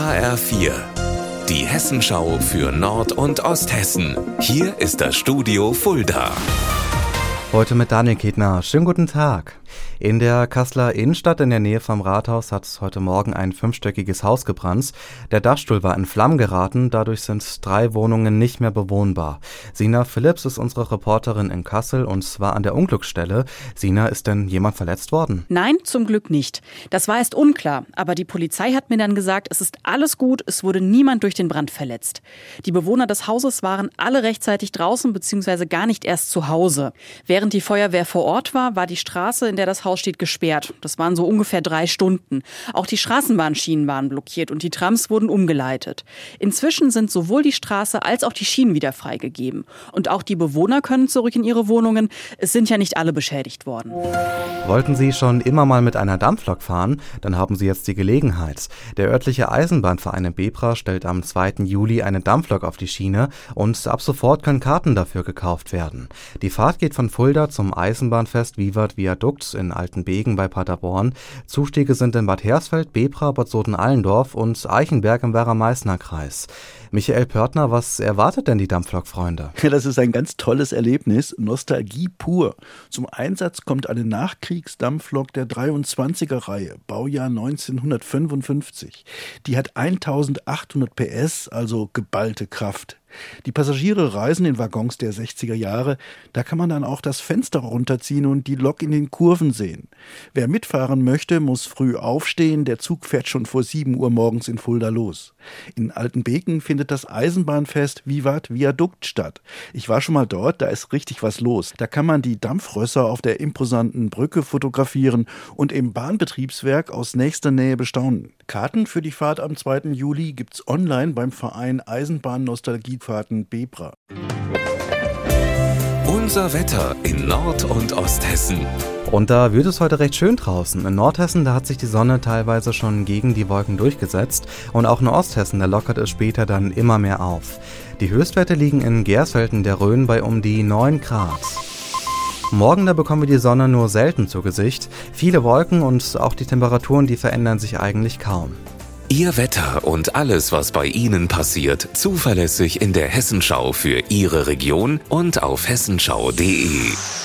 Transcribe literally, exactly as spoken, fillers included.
H R vier, die Hessenschau für Nord- und Osthessen. Hier ist das Studio Fulda. Heute mit Daniel Ketner. Schönen guten Tag. In der Kasseler Innenstadt in der Nähe vom Rathaus hat heute Morgen ein fünfstöckiges Haus gebrannt. Der Dachstuhl war in Flammen geraten, dadurch sind drei Wohnungen nicht mehr bewohnbar. Sina Phillips ist unsere Reporterin in Kassel und war an der Unglücksstelle. Sina, ist denn jemand verletzt worden? Nein, zum Glück nicht. Das war erst unklar, aber die Polizei hat mir dann gesagt, es ist alles gut, es wurde niemand durch den Brand verletzt. Die Bewohner des Hauses waren alle rechtzeitig draußen bzw. gar nicht erst zu Hause. Während die Feuerwehr vor Ort war, war die Straße, in der das Haus steht, gesperrt. Das waren so ungefähr drei Stunden. Auch die Straßenbahnschienen waren blockiert und die Trams wurden umgeleitet. Inzwischen sind sowohl die Straße als auch die Schienen wieder freigegeben. Und auch die Bewohner können zurück in ihre Wohnungen. Es sind ja nicht alle beschädigt worden. Wollten Sie schon immer mal mit einer Dampflok fahren? Dann haben Sie jetzt die Gelegenheit. Der örtliche Eisenbahnverein in Bebra stellt am zweiten Juli eine Dampflok auf die Schiene und ab sofort können Karten dafür gekauft werden. Die Fahrt geht von Fulda zum Eisenbahnfest Vivat Viadukt in Altenbeken bei Paderborn. Zustiege sind in Bad Hersfeld, Bebra, Bad Soden-Allendorf und Eichenberg im Werra-Meißner Kreis. Michael Pörtner, was erwartet denn die Dampflok-Freunde? Ja, das ist ein ganz tolles Erlebnis, Nostalgie pur. Zum Einsatz kommt eine Nachkriegsdampflok der dreiundzwanziger-Reihe, Baujahr neunzehnhundertfünfundfünfzig. Die hat eintausendachthundert P S, also geballte Kraft. Die Passagiere reisen in Waggons der sechziger Jahre. Da kann man dann auch das Fenster runterziehen und die Lok in den Kurven sehen. Wer mitfahren möchte, muss früh aufstehen. Der Zug fährt schon vor sieben Uhr morgens in Fulda los. In Altenbeken findet das Eisenbahnfest Vivat Viadukt statt. Ich war schon mal dort, da ist richtig was los. Da kann man die Dampfrösser auf der imposanten Brücke fotografieren und im Bahnbetriebswerk aus nächster Nähe bestaunen. Karten für die Fahrt am zweiten Juli gibt's online beim Verein Eisenbahn-Nostalgiefahrten Bebra. Unser Wetter in Nord- und Osthessen. Und da wird es heute recht schön draußen. In Nordhessen, da hat sich die Sonne teilweise schon gegen die Wolken durchgesetzt. Und auch in Osthessen, da lockert es später dann immer mehr auf. Die Höchstwerte liegen in Gersfelden der Rhön bei um die neun Grad. Morgen, da bekommen wir die Sonne nur selten zu Gesicht. Viele Wolken und auch die Temperaturen, die verändern sich eigentlich kaum. Ihr Wetter und alles, was bei Ihnen passiert, zuverlässig in der Hessenschau für Ihre Region und auf hessenschau punkt de.